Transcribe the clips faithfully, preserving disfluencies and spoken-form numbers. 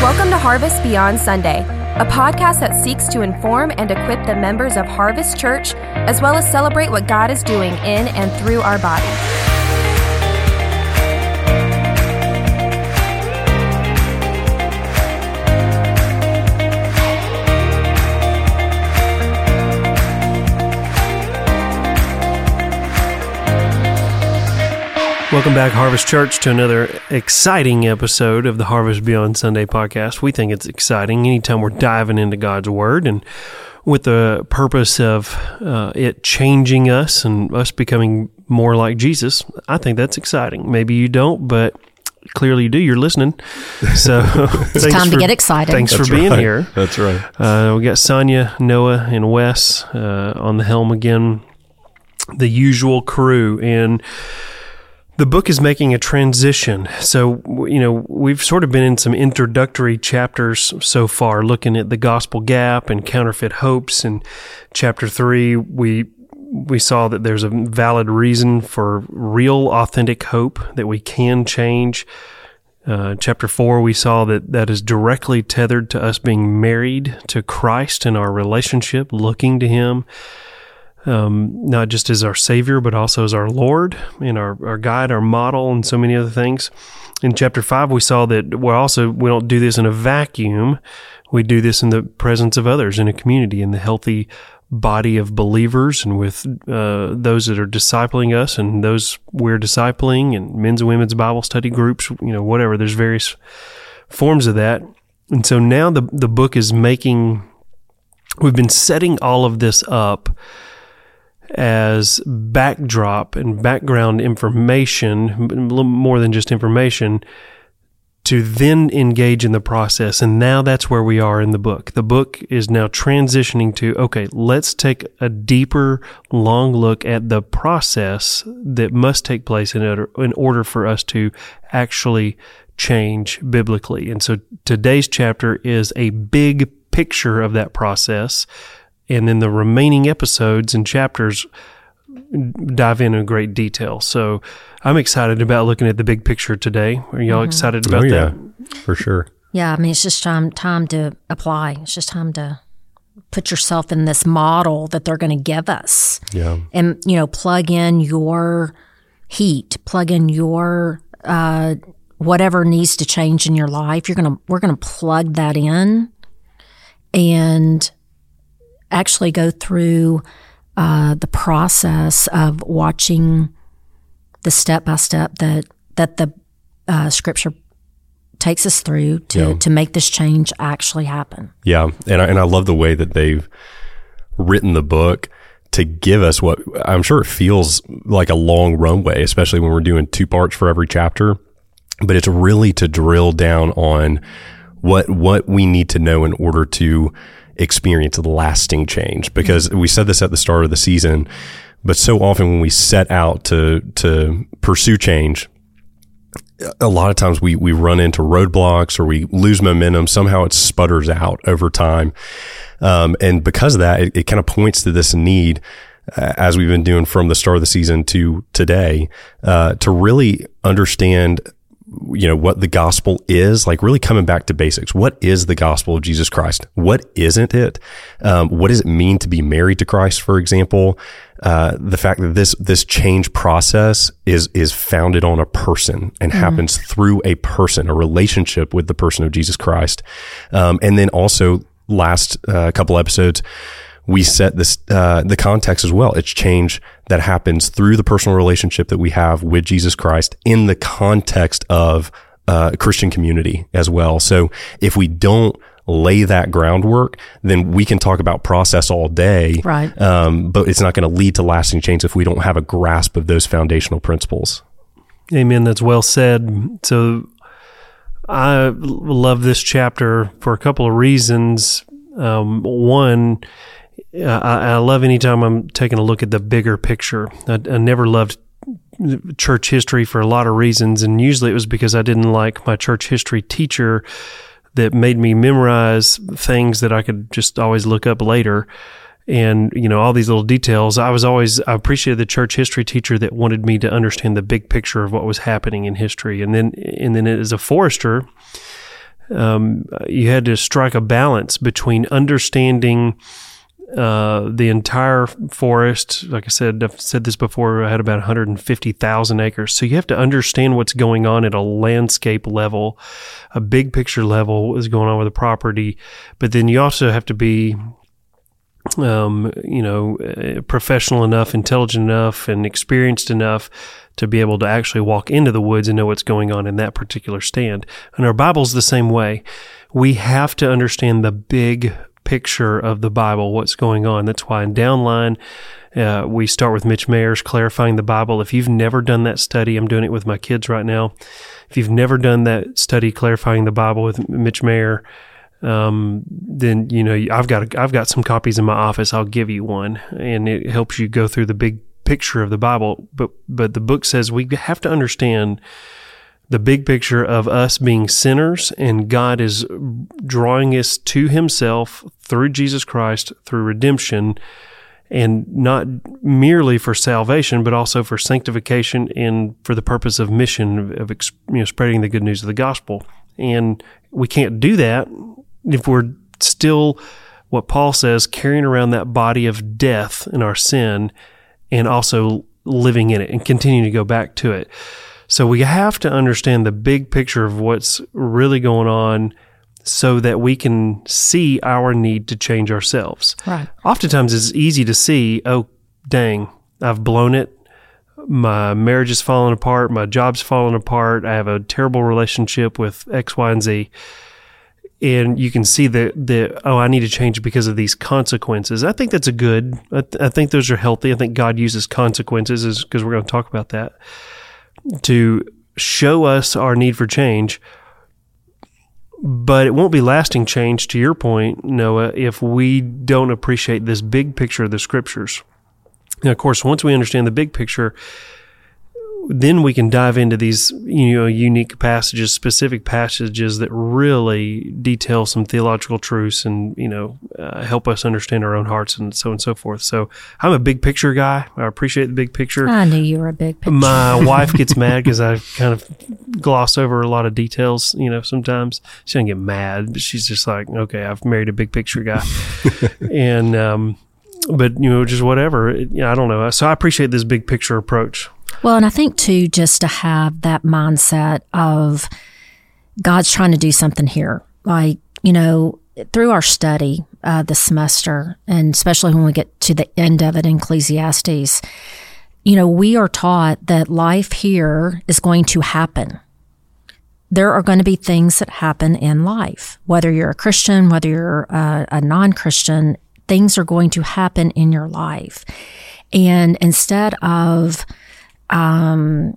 Welcome to Harvest Beyond Sunday, a podcast that seeks to inform and equip the members of Harvest Church, as well as celebrate what God is doing in and through our body. Welcome back, Harvest Church, to another exciting episode of the Harvest Beyond Sunday podcast. We think it's exciting anytime we're diving into God's Word, and with the purpose of uh, it changing us and us becoming more like Jesus. I think that's exciting. Maybe you don't, but clearly you do. You're listening. So it's time for, to get excited. Thanks that's for being right. here. That's right. Uh, we got Sonia, Noah, and Wes uh, on the helm again, the usual crew, and the book is making a transition. So, you know, we've sort of been in some introductory chapters so far, looking at the gospel gap and counterfeit hopes. In chapter three, we we saw that there's a valid reason for real, authentic hope that we can change. Uh, chapter four, we saw that that is directly tethered to us being married to Christ in our relationship, looking to Him. Um, not just as our Savior, but also as our Lord and our, our guide, our model, and so many other things. In chapter five, we saw that we also we don't do this in a vacuum. We do this in the presence of others, in a community, in the healthy body of believers, and with uh, those that are discipling us and those we're discipling, and men's and women's Bible study groups, you know, whatever. There's various forms of that. And so now the the book is making, we've been setting all of this up as backdrop and background information, a little more than just information, to then engage in the process. And now that's where we are in the book. The book is now transitioning to, okay, let's take a deeper, long look at the process that must take place in order, in order for us to actually change biblically. And so today's chapter is a big picture of that process. And then the remaining episodes and chapters dive in in great detail. So I'm excited about looking at the big picture today. Are y'all mm-hmm. excited about oh, yeah, that? For sure. Yeah, I mean, it's just time time to apply. It's just time to put yourself in this model that they're going to give us. Yeah. And, you know, plug in your heat, plug in your uh, whatever needs to change in your life. You're going to we're going to plug that in and actually go through uh, the process of watching the step-by-step that that the uh, Scripture takes us through to, yeah. to make this change actually happen. Yeah, and I, and I love the way that they've written the book to give us what I'm sure it feels like a long runway, especially when we're doing two parts for every chapter. But it's really to drill down on what what we need to know in order to experience lasting change, because we said this at the start of the season, but so often when we set out to to pursue change, a lot of times we we run into roadblocks or we lose momentum. Somehow it sputters out over time, um, and because of that, it, it kind of points to this need, uh, as we've been doing from the start of the season to today, uh, to really understand, you know, what the gospel is, like really coming back to basics. What is the gospel of Jesus Christ? What isn't it? Um, what does it mean to be married to Christ, for example? Uh, the fact that this, this change process is, is founded on a person and mm-hmm. happens through a person, a relationship with the person of Jesus Christ. Um, and then also last uh, couple episodes, we set this, uh, the context as well. It's change that happens through the personal relationship that we have with Jesus Christ in the context of uh, a Christian community as well. So if we don't lay that groundwork, then we can talk about process all day. Right. Um, but it's not going to lead to lasting change if we don't have a grasp of those foundational principles. Amen. That's well said. So I love this chapter for a couple of reasons. Um, one, I, I love anytime I'm taking a look at the bigger picture. I, I never loved church history for a lot of reasons, and usually it was because I didn't like my church history teacher that made me memorize things that I could just always look up later. And, you know, all these little details. I was always, I appreciated the church history teacher that wanted me to understand the big picture of what was happening in history. And then, and then as a forester, um, you had to strike a balance between understanding uh, the entire forest. Like I said, I've said this before, I had about one hundred fifty thousand acres. So you have to understand what's going on at a landscape level, a big picture level, what is going on with the property. But then you also have to be um, you know, professional enough, intelligent enough, and experienced enough to be able to actually walk into the woods and know what's going on in that particular stand. And our Bible's the same way. We have to understand the big picture of the Bible, what's going on. That's why in Downline, uh, we start with Mitch Mayer's Clarifying the Bible. If you've never done that study, I'm doing it with my kids right now. If you've never done that study, Clarifying the Bible with Mitch Mayer, Um, then, you know, I've got, a, I've got some copies in my office. I'll give you one, and it helps you go through the big picture of the Bible. But, but the book says we have to understand the big picture of us being sinners, and God is drawing us to himself through Jesus Christ, through redemption, and not merely for salvation, but also for sanctification and for the purpose of mission, of, you know, spreading the good news of the gospel. And we can't do that if we're still, what Paul says, carrying around that body of death in our sin and also living in it and continuing to go back to it. So we have to understand the big picture of what's really going on so that we can see our need to change ourselves. Right. Oftentimes it's easy to see, oh, dang, I've blown it. My marriage is falling apart. My job's falling apart. I have a terrible relationship with X, Y, and Z. And you can see that, the, oh, I need to change because of these consequences. I think that's a good, I, th- I think those are healthy. I think God uses consequences, because we're going to talk about that, to show us our need for change. But it won't be lasting change, to your point, Noah, if we don't appreciate this big picture of the Scriptures. Now, of course, once we understand the big picture, then we can dive into these, you know, unique passages, specific passages that really detail some theological truths and, you know, uh, help us understand our own hearts and so on and so forth. So I'm a big picture guy. I appreciate the big picture. I knew you were a big picture. My wife gets mad because I kind of gloss over a lot of details, you know, sometimes. She doesn't get mad, but she's just like, okay, I've married a big picture guy. and, um, but, you know, just whatever. It, you know, I don't know. So I appreciate this big picture approach. Well, and I think, too, just to have that mindset of God's trying to do something here. Like, you know, through our study uh, this semester, and especially when we get to the end of it in Ecclesiastes, you know, we are taught that life here is going to happen. There are going to be things that happen in life. Whether you're a Christian, whether you're a, a non-Christian, things are going to happen in your life. And instead of Um,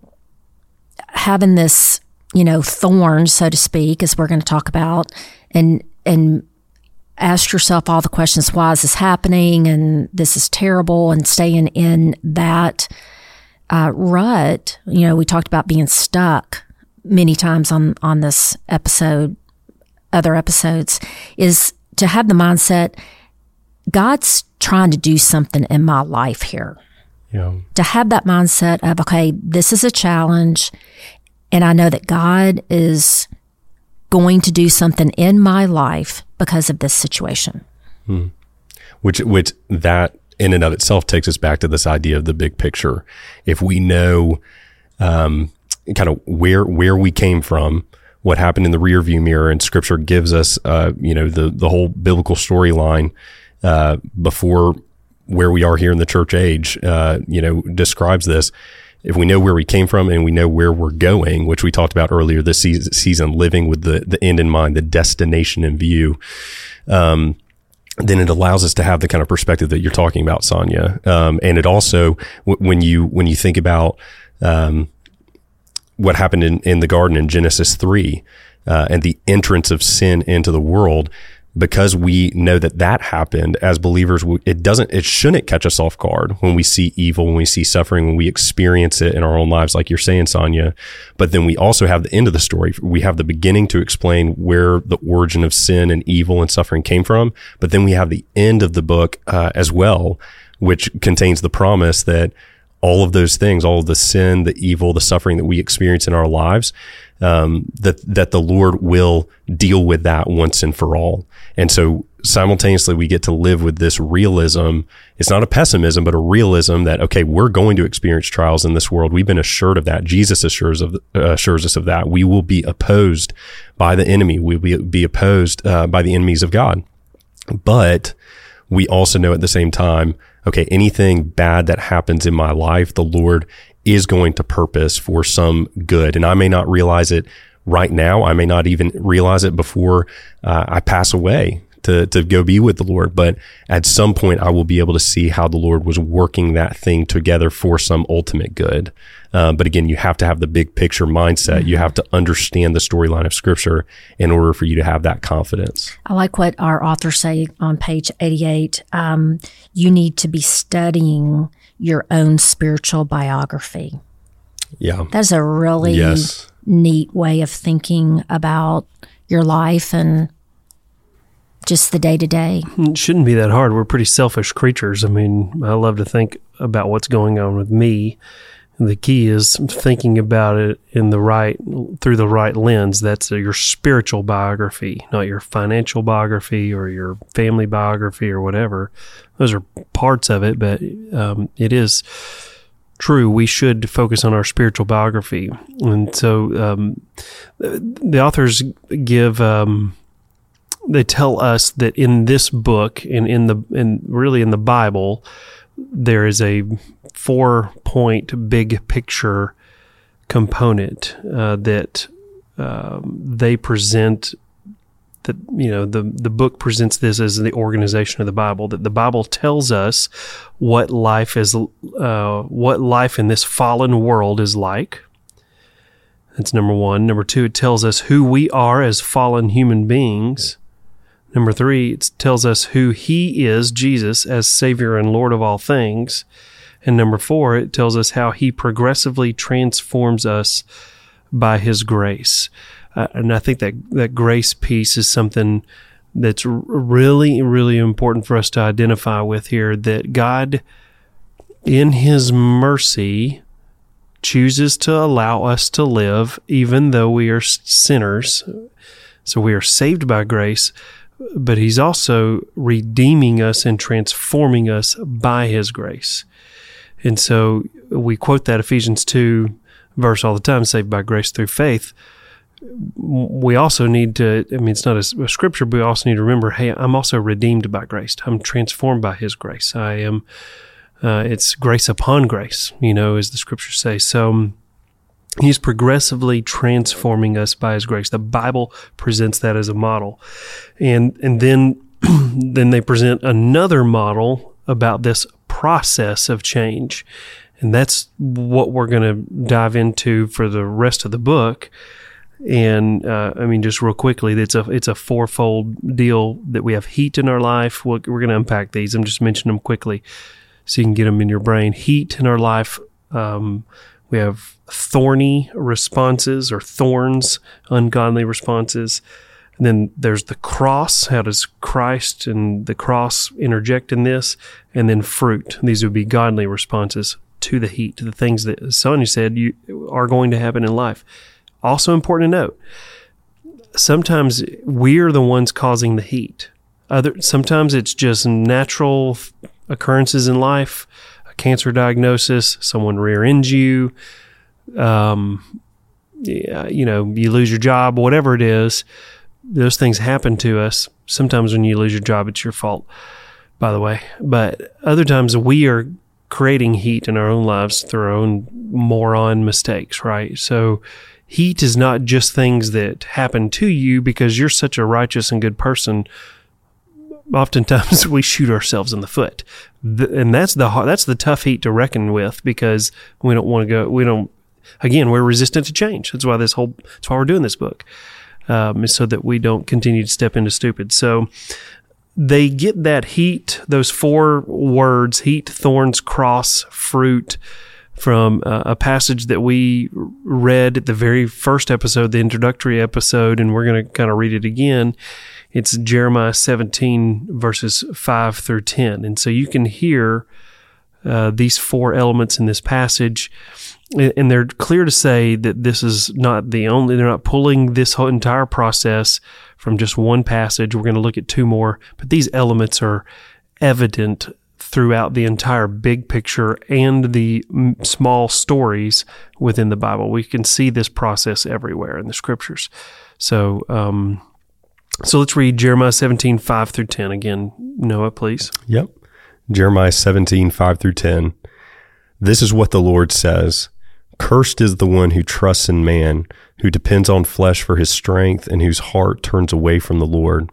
having this, you know, thorn, so to speak, as we're going to talk about, and and ask yourself all the questions, why is this happening? And this is terrible, and staying in that uh, rut. You know, we talked about being stuck many times on, on this episode, other episodes, is to have the mindset, God's trying to do something in my life here. Yeah. To have that mindset of, okay, this is a challenge, and I know that God is going to do something in my life because of this situation. Hmm. Which, which that in and of itself takes us back to this idea of the big picture. If we know, um, kind of where, where we came from, what happened in the rear view mirror, and Scripture gives us, uh, you know, the, the whole biblical storyline, uh, before where we are here in the church age, uh, you know, describes this. If we know where we came from and we know where we're going, which we talked about earlier this season, season living with the, the end in mind, the destination in view, um, then it allows us to have the kind of perspective that you're talking about, Sonia. Um, and it also, w- when you, when you think about, um, what happened in, in the garden in Genesis three, uh, and the entrance of sin into the world, because we know that that happened as believers, it doesn't, it shouldn't catch us off guard when we see evil, when we see suffering, when we experience it in our own lives, like you're saying, Sonia. But then we also have the end of the story. We have the beginning to explain where the origin of sin and evil and suffering came from. But then we have the end of the book uh, as well, which contains the promise that all of those things, all of the sin, the evil, the suffering that we experience in our lives, um, that, that the Lord will deal with that once and for all. And so simultaneously we get to live with this realism. It's not a pessimism, but a realism that, okay, we're going to experience trials in this world. We've been assured of that. Jesus assures of, uh, assures us of that. We will be opposed by the enemy. We will be, be opposed, uh, by the enemies of God. But we also know at the same time, okay, anything bad that happens in my life, the Lord is going to purpose for some good. And I may not realize it right now. I may not even realize it before uh, I pass away to, to go be with the Lord. But at some point, I will be able to see how the Lord was working that thing together for some ultimate good. Uh, but again, you have to have the big picture mindset. Mm-hmm. You have to understand the storyline of Scripture in order for you to have that confidence. I like what our authors say on page eighty-eight. Um, you need to be studying your own spiritual biography. Yeah. That's a really yes. neat way of thinking about your life and just the day to day. It shouldn't be that hard. We're pretty selfish creatures. I mean, I love to think about what's going on with me. The key is thinking about it in the right, through the right lens. That's your spiritual biography, not your financial biography or your family biography or whatever. Those are parts of it, but um, it is true. We should focus on our spiritual biography. And so um, the authors give, um, they tell us that in this book and in the, in really in the Bible, there is a four-point big picture component uh, that um, they present. That you know, the the book presents this as the organization of the Bible. That the Bible tells us what life is, uh, what life in this fallen world is like. That's number one. Number two, it tells us who we are as fallen human beings. Number three, it tells us who He is, Jesus, as Savior and Lord of all things. And number four, it tells us how He progressively transforms us by His grace. Uh, and I think that that grace piece is something that's really, really important for us to identify with here, that God, in His mercy, chooses to allow us to live even though we are sinners. So we are saved by grace, but He's also redeeming us and transforming us by His grace. And so we quote that Ephesians two verse all the time, saved by grace through faith. We also need to, I mean, it's not a, a scripture, but we also need to remember, hey, I'm also redeemed by grace. I'm transformed by His grace. I am, uh, it's grace upon grace, you know, as the scriptures say. So um, He's progressively transforming us by His grace. The Bible presents that as a model. And and then then they present another model about this process of change. And that's what we're going to dive into for the rest of the book. And uh, I mean, just real quickly, it's a it's a fourfold deal that we have heat in our life. We're, we're going to unpack these. I'm just mentioning them quickly so you can get them in your brain. Heat in our life. Um, we have thorny responses or thorns, ungodly responses. And then there's the cross. How does Christ and the cross interject in this? And then fruit. These would be godly responses to the heat, to the things that Sonia said you are going to happen in life. Also important to note, sometimes we're the ones causing the heat. Other sometimes it's just natural occurrences in life, a cancer diagnosis, someone rear-ends you, um, yeah, you know, you lose your job, whatever it is. Those things happen to us. Sometimes when you lose your job, it's your fault, by the way. But other times we are creating heat in our own lives through our own moron mistakes, right? So heat is not just things that happen to you because you're such a righteous and good person. Oftentimes we shoot ourselves in the foot. And that's the that's the tough heat to reckon with, because we don't want to go, we don't, again, we're resistant to change. That's why this whole, that's why we're doing this book. Um, is so that we don't continue to step into stupid. So they get that heat, those four words, heat, thorns, cross, fruit, from uh, a passage that we read at the very first episode, the introductory episode, and we're going to kind of read it again. It's Jeremiah seventeen, verses five through ten. And so you can hear uh, these four elements in this passage. And they're clear to say that this is not the only, they're not pulling this whole entire process from just one passage. We're going to look at two more, but these elements are evident throughout the entire big picture and the small stories within the Bible. We can see this process everywhere in the scriptures. So, um, so let's read Jeremiah seventeen, five through ten again. Noah, please. Yep. Jeremiah seventeen, five through ten. This is what the Lord says. Cursed is the one who trusts in man, who depends on flesh for his strength, and whose heart turns away from the Lord.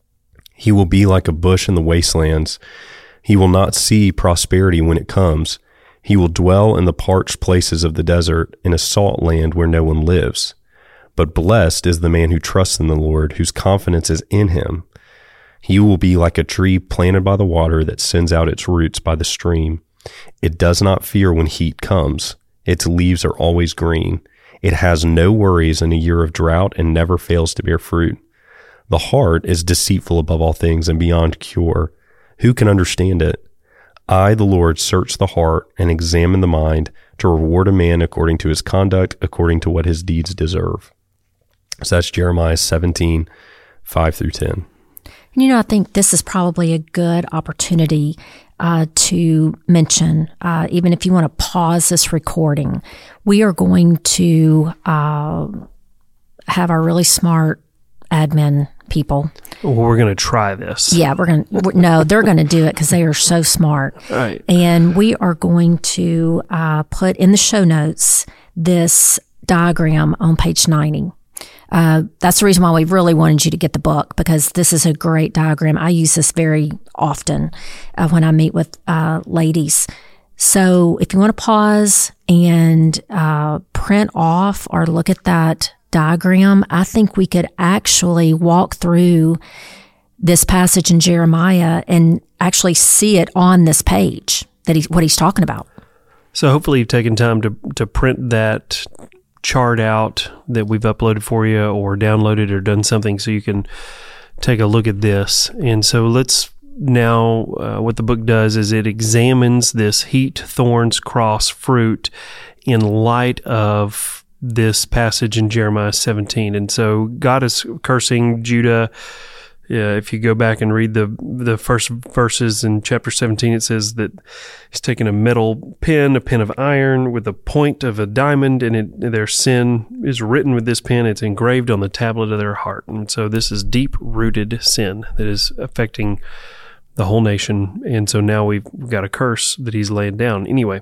He will be like a bush in the wastelands. He will not see prosperity when it comes. He will dwell in the parched places of the desert, in a salt land where no one lives. But blessed is the man who trusts in the Lord, whose confidence is in him. He will be like a tree planted by the water that sends out its roots by the stream. It does not fear when heat comes. Its leaves are always green. It has no worries in a year of drought and never fails to bear fruit. The heart is deceitful above all things and beyond cure. Who can understand it? I, the Lord, search the heart and examine the mind to reward a man according to his conduct, according to what his deeds deserve. So that's Jeremiah seventeen, five through ten. You know, I think this is probably a good opportunity uh, to mention, uh, even if you want to pause this recording, we are going to uh, have our really smart admin people. Well, we're going to try this. Yeah, we're going to, no, they're going to do it because they are so smart. Right. And we are going to uh, put in the show notes this diagram on page ninety. Uh, that's the reason why we really wanted you to get the book, because this is a great diagram. I use this very often uh, when I meet with uh, ladies. So if you want to pause and uh, print off or look at that diagram, I think we could actually walk through this passage in Jeremiah and actually see it on this page, that he's, what he's talking about. So hopefully you've taken time to, to print that chart out that we've uploaded for you, or downloaded or done something so you can take a look at this. And so let's now, uh, what the book does is it examines this heat, thorns, cross, fruit in light of this passage in Jeremiah seventeen. And so God is cursing Judah. Yeah, if you go back and read the the first verses in chapter seventeen, it says that he's taken a metal pen, a pen of iron with the point of a diamond, and it, their sin is written with this pen. It's engraved on the tablet of their heart. And so this is deep-rooted sin that is affecting the whole nation. And so now we've got a curse that he's laying down. Anyway,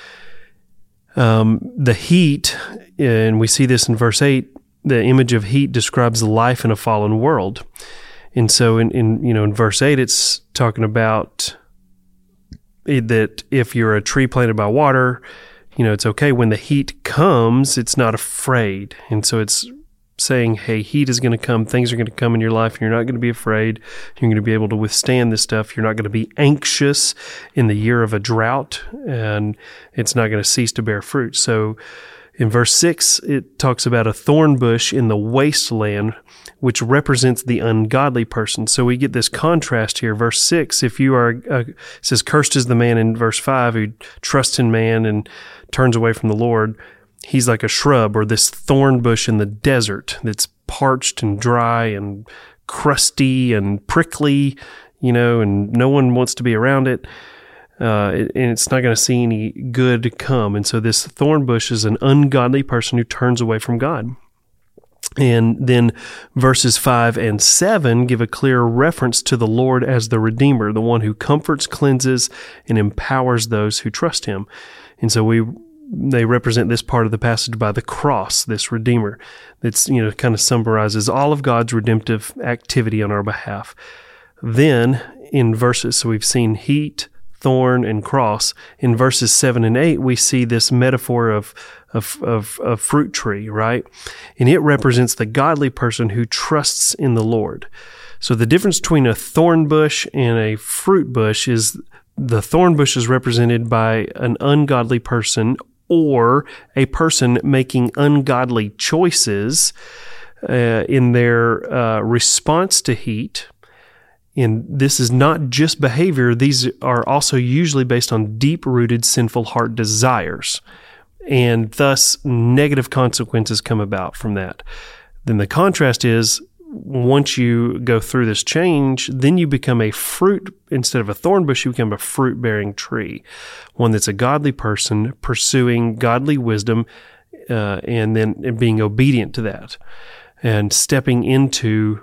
um, the heat, and we see this in verse eight, the image of heat describes life in a fallen world. And so in, in, you know, in verse eight, it's talking about it, that if you're a tree planted by water, you know, it's okay. When the heat comes, it's not afraid. And so it's saying, hey, heat is going to come. Things are going to come in your life, and you're not going to be afraid. You're going to be able to withstand this stuff. You're not going to be anxious in the year of a drought, and it's not going to cease to bear fruit. So in verse six, it talks about a thorn bush in the wasteland, which represents the ungodly person. So we get this contrast here. Verse six, if you are, uh, it says, cursed is the man in verse five who trusts in man and turns away from the Lord. He's like a shrub, or this thorn bush in the desert that's parched and dry and crusty and prickly, you know, and no one wants to be around it. Uh, and it's not going to see any good come. And so this thorn bush is an ungodly person who turns away from God. And then verses five and seven give a clear reference to the Lord as the Redeemer, the one who comforts, cleanses, and empowers those who trust him. And so we they represent this part of the passage by the cross, this Redeemer. That's, you know, kind of summarizes all of God's redemptive activity on our behalf. Then in verses, so we've seen heat, thorn, and cross. In verses seven and eight, we see this metaphor of Of, of, of fruit tree, right? And it represents the godly person who trusts in the Lord. So the difference between a thorn bush and a fruit bush is the thorn bush is represented by an ungodly person, or a person making ungodly choices uh, in their uh, response to heat, And this is not just behavior. These are also usually based on deep-rooted sinful heart desires. And thus, negative consequences come about from that. Then the contrast is, once you go through this change, then you become a fruit, instead of a thorn bush, you become a fruit-bearing tree, one that's a godly person pursuing godly wisdom, uh, and then being obedient to that, and stepping into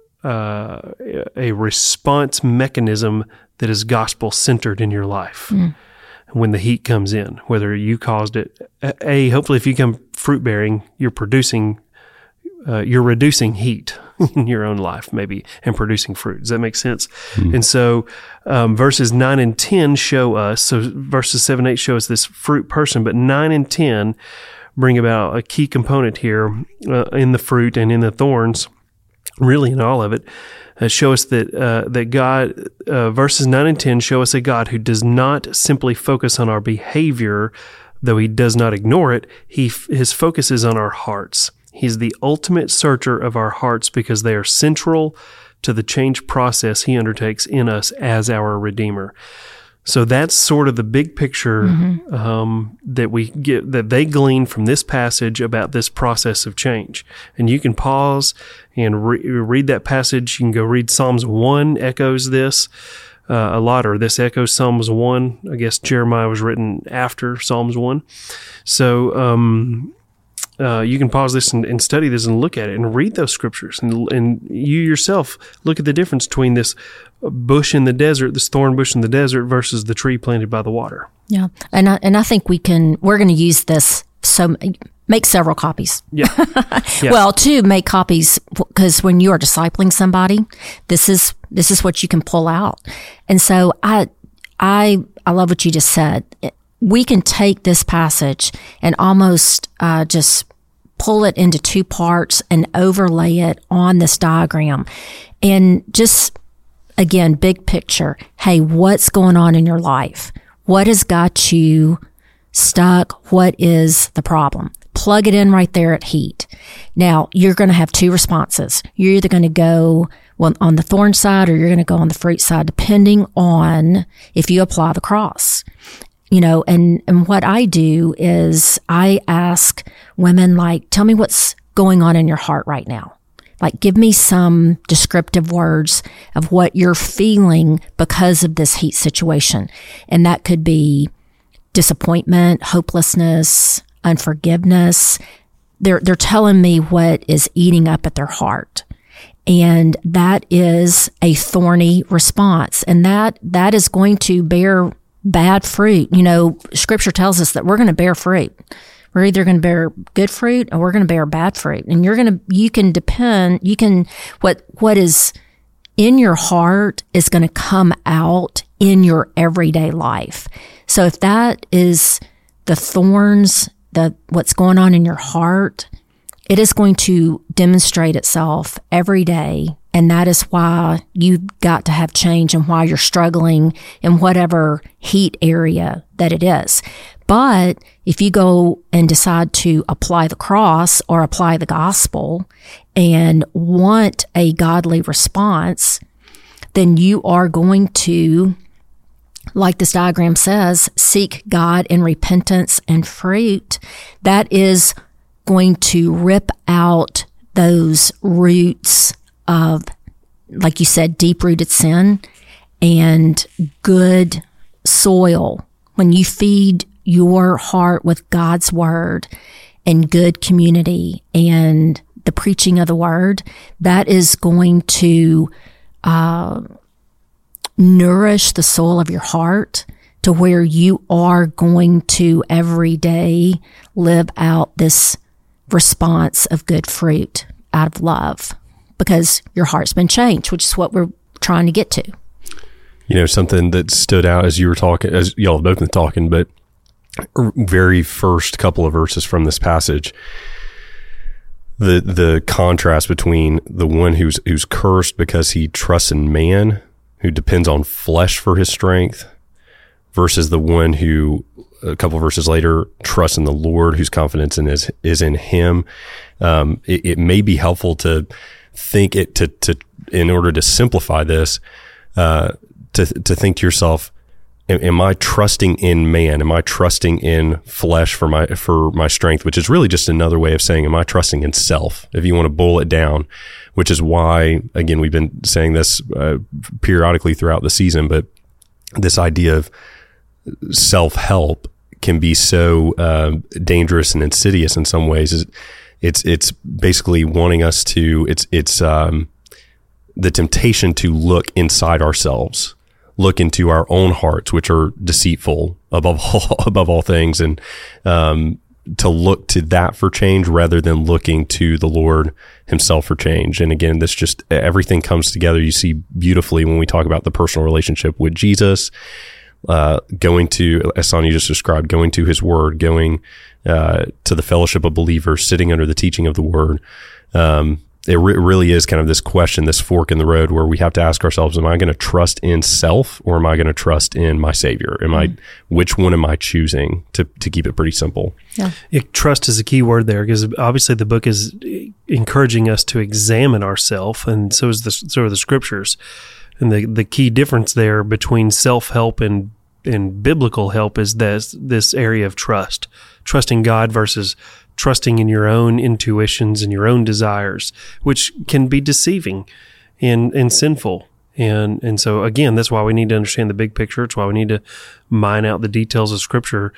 uh, a response mechanism that is gospel-centered in your life. Mm. When the heat comes in, whether you caused it, a, hopefully if you become fruit-bearing, you're producing Uh, you're reducing heat in your own life, maybe, and producing fruit. Does that make sense? Mm. And so um, verses nine and ten show us, so verses seven and eight show us this fruit person, but nine and ten bring about a key component here uh, in the fruit and in the thorns, really in all of it, uh, show us that, uh, that God, uh, verses nine and ten show us a God who does not simply focus on our behavior, though he does not ignore it. He His focus is on our hearts. He's the ultimate searcher of our hearts because they are central to the change process he undertakes in us as our Redeemer. So that's sort of the big picture mm-hmm. um, that we get, that they glean from this passage about this process of change. And you can pause and re- read that passage. You can go read Psalms one, echoes this uh, a lot, or this echoes Psalms one. I guess Jeremiah was written after Psalms one. So, um, Uh, you can pause this and, and study this and look at it and read those scriptures, and, and you yourself look at the difference between this bush in the desert, this thorn bush in the desert, versus the tree planted by the water. Yeah, and I, and I think we can. We're going to use this. So make several copies. Yeah. yeah. Well, two, make copies, because when you are discipling somebody, this is this is what you can pull out. And so I I I love what you just said. We can take this passage and almost uh, just pull it into two parts and overlay it on this diagram. And just, again, big picture. Hey, what's going on in your life? What has got you stuck? What is the problem? Plug it in right there at heat. Now, you're going to have two responses. You're either going to go well, on the thorn side, or you're going to go on the fruit side, depending on if you apply the cross. You know, and, and what I do is I ask women, like, tell me what's going on in your heart right now. Like, give me some descriptive words of what you're feeling because of this heat situation. And that could be disappointment, hopelessness, unforgiveness. They're, they're telling me what is eating up at their heart. And that is a thorny response. And that, that is going to bear bad fruit. You know, scripture tells us that we're going to bear fruit. We're either going to bear good fruit or we're going to bear bad fruit. And you're going to, you can depend, you can, what, what is in your heart is going to come out in your everyday life. So if that is the thorns, the, what's going on in your heart, it is going to demonstrate itself every day. And that is why you've got to have change and why you're struggling in whatever heat area that it is. But if you go and decide to apply the cross or apply the gospel and want a godly response, then you are going to, like this diagram says, seek God in repentance and fruit. That is going to rip out those roots of, like you said, deep-rooted sin and good soil. When you feed your heart with God's word and good community and the preaching of the word, that is going to uh, nourish the soul of your heart to where you are going to every day live out this response of good fruit out of love, because your heart's been changed, which is what we're trying to get to. You know, something that stood out as you were talking, as y'all have both been talking, but very first couple of verses from this passage, the the contrast between the one who's who's cursed because he trusts in man, who depends on flesh for his strength, versus the one who, a couple of verses later, trusts in the Lord, whose confidence in is is in him. Um, it, it may be helpful to think it to, to, in order to simplify this, uh, to, to think to yourself, am, am I trusting in man? Am I trusting in flesh for my, for my strength, which is really just another way of saying, am I trusting in self? If you want to boil it down, which is why, again, we've been saying this uh, periodically throughout the season, but this idea of self-help can be so uh, dangerous and insidious in some ways. It's it's basically wanting us to, it's it's um, the temptation to look inside ourselves, look into our own hearts, which are deceitful above all, above all things, and um, to look to that for change rather than looking to the Lord himself for change. And again, this just, everything comes together. You see beautifully when we talk about the personal relationship with Jesus, uh, going to, as Sonia just described, going to his word, going, uh, to the fellowship of believers, sitting under the teaching of the word. Um, it re- really is kind of this question, this fork in the road where we have to ask ourselves, am I going to trust in self or am I going to trust in my Savior? Am mm-hmm. I, which one am I choosing, to, to keep it pretty simple? Yeah. It, trust is a key word there, because obviously the book is encouraging us to examine ourselves, and so is the, so are the scriptures. And the, the key difference there between self-help and, and biblical help is this, this area of trust, trusting God versus trusting in your own intuitions and your own desires, which can be deceiving and, and sinful. And, and so again, that's why we need to understand the big picture. It's why we need to mine out the details of scripture.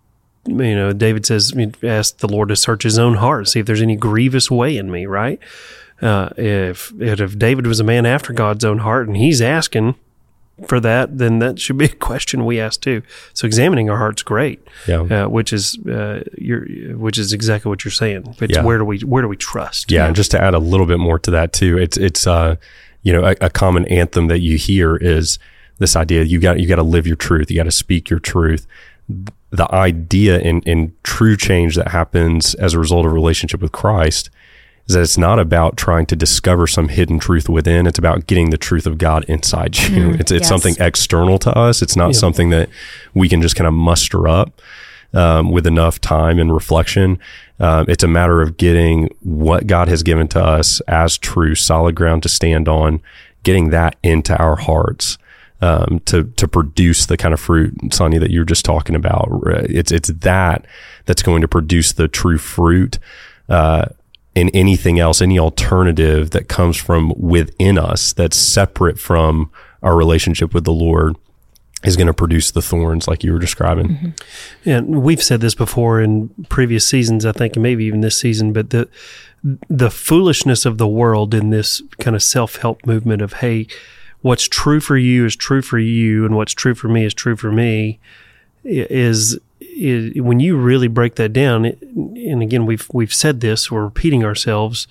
You know, David says, ask the Lord to search his own heart, see if there's any grievous way in me, right? Uh, if, if David was a man after God's own heart and he's asking for that, then that should be a question we ask too. So examining our heart's great, yeah. uh, which is uh, you're, which is exactly what you're saying. But yeah. where do we where do we trust? Yeah, yeah, and just to add a little bit more to that too, it's it's uh, you know a, a common anthem that you hear is this idea: you got you got to live your truth, you got to speak your truth. The idea in in true change that happens as a result of a relationship with Christ is that it's not about trying to discover some hidden truth within. It's about getting the truth of God inside you. Mm, it's it's yes. something external to us. It's not yeah. something that we can just kind of muster up um, with enough time and reflection. Um, it's a matter of getting what God has given to us as true, solid ground to stand on, getting that into our hearts um, to to produce the kind of fruit, Sonia, that you're just talking about. It's it's that that's going to produce the true fruit. Uh, in anything else, any alternative that comes from within us that's separate from our relationship with the Lord is going to produce the thorns like you were describing. Mm-hmm. And we've said this before in previous seasons, I think, and maybe even this season, but the the foolishness of the world in this kind of self-help movement of, hey, what's true for you is true for you, and what's true for me is true for me, is Is, when you really break that down, and again, we've we've said this, we're repeating ourselves,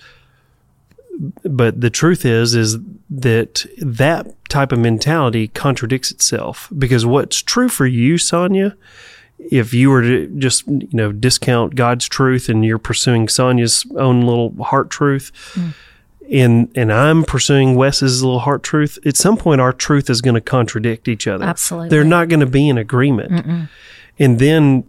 but the truth is, is that that type of mentality contradicts itself, because what's true for you, Sonia, if you were to just, you know, discount God's truth and you're pursuing Sonia's own little heart truth, mm. and and I'm pursuing Wes's little heart truth, at some point our truth is going to contradict each other. Absolutely. They're not going to be in agreement. Mm-mm. And then,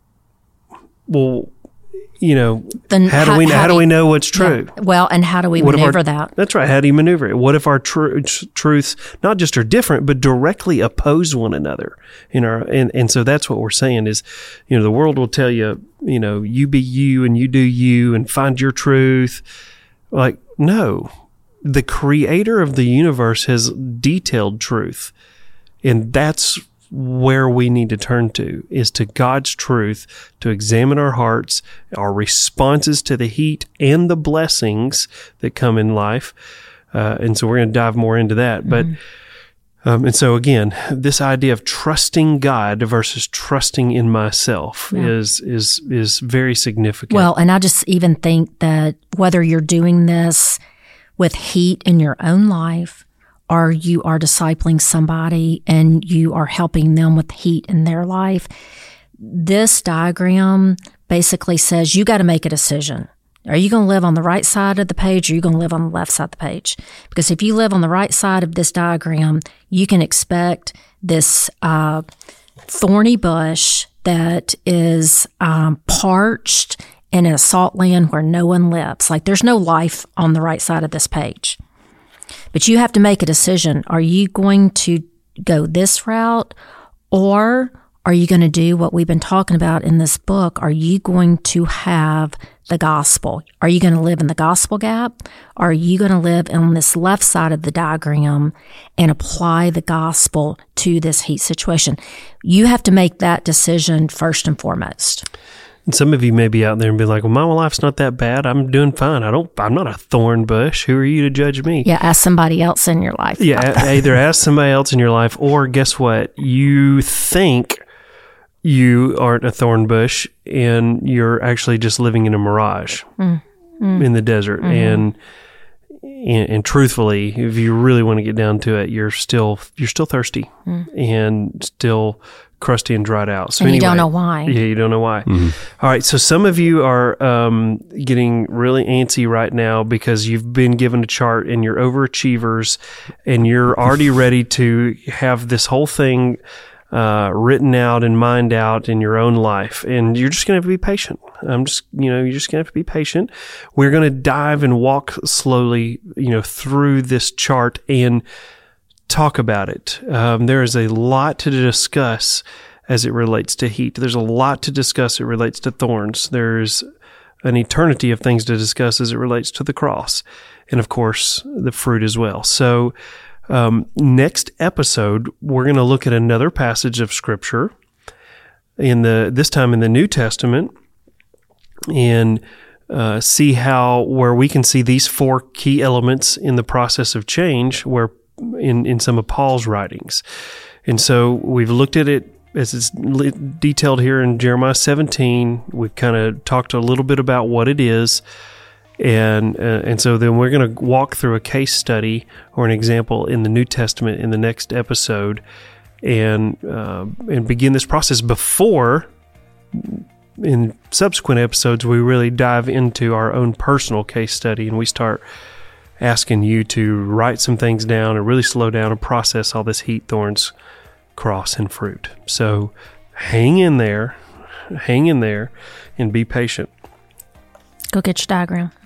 well, you know, then how, how do we how, how do we know what's true? Yeah. Well, and how do we what maneuver our, that? That's right. How do you maneuver it? What if our tr- truths not just are different, but directly oppose one another? In our and, and so that's what we're saying is, you know, the world will tell you, you know, you be you and you do you and find your truth. Like, no, the creator of the universe has detailed truth, and that's where we need to turn to, is to God's truth, to examine our hearts, our responses to the heat and the blessings that come in life. Uh, and so we're going to dive more into that. Mm-hmm. But, um, and so again, this idea of trusting God versus trusting in myself yeah. is, is, is very significant. Well, and I just even think that whether you're doing this with heat in your own life, or you are discipling somebody and you are helping them with heat in their life, this diagram basically says you got to make a decision. Are you going to live on the right side of the page, or are you going to live on the left side of the page? Because if you live on the right side of this diagram, you can expect this uh, thorny bush that is um, parched in a salt land where no one lives. Like there's no life on the right side of this page. But you have to make a decision. Are you going to go this route, or are you going to do what we've been talking about in this book? Are you going to have the gospel? Are you going to live in the gospel gap? Or are you going to live on this left side of the diagram and apply the gospel to this heat situation? You have to make that decision first and foremost. And some of you may be out there and be like, well, my life's not that bad. I'm doing fine. I don't, I'm not a thorn bush. Who are you to judge me? Yeah, ask somebody else in your life. Yeah, either ask somebody else in your life, or guess what? You think you aren't a thorn bush and you're actually just living in a mirage mm, mm, in the desert. Mm-hmm. And, and and truthfully, if you really want to get down to it, you're still you're still thirsty mm. and still crusty and dried out. So and anyway, you don't know why. Yeah, you don't know why. Mm-hmm. All right, so some of you are um, getting really antsy right now because you've been given a chart and you're overachievers and you're already ready to have this whole thing uh, written out and mined out in your own life. And you're just going to have to be patient. I'm just, you know, you're just going to have to be patient. We're going to dive and walk slowly, you know, through this chart and talk about it. Um, there is a lot to discuss as it relates to heat. There's a lot to discuss as it relates to thorns. There's an eternity of things to discuss as it relates to the cross. And of course, the fruit as well. So, um, next episode, we're going to look at another passage of Scripture in the, this time in the New Testament, and uh, see how, where we can see these four key elements in the process of change, where in, in some of Paul's writings. And so we've looked at it as it's detailed here in Jeremiah seventeen. We've kind of talked a little bit about what it is. And uh, and so then we're going to walk through a case study or an example in the New Testament in the next episode, and uh, and begin this process before, in subsequent episodes, we really dive into our own personal case study and we start asking you to write some things down and really slow down and process all this heat, thorns, cross, and fruit. So hang in there, hang in there, and be patient. Go get your diagram.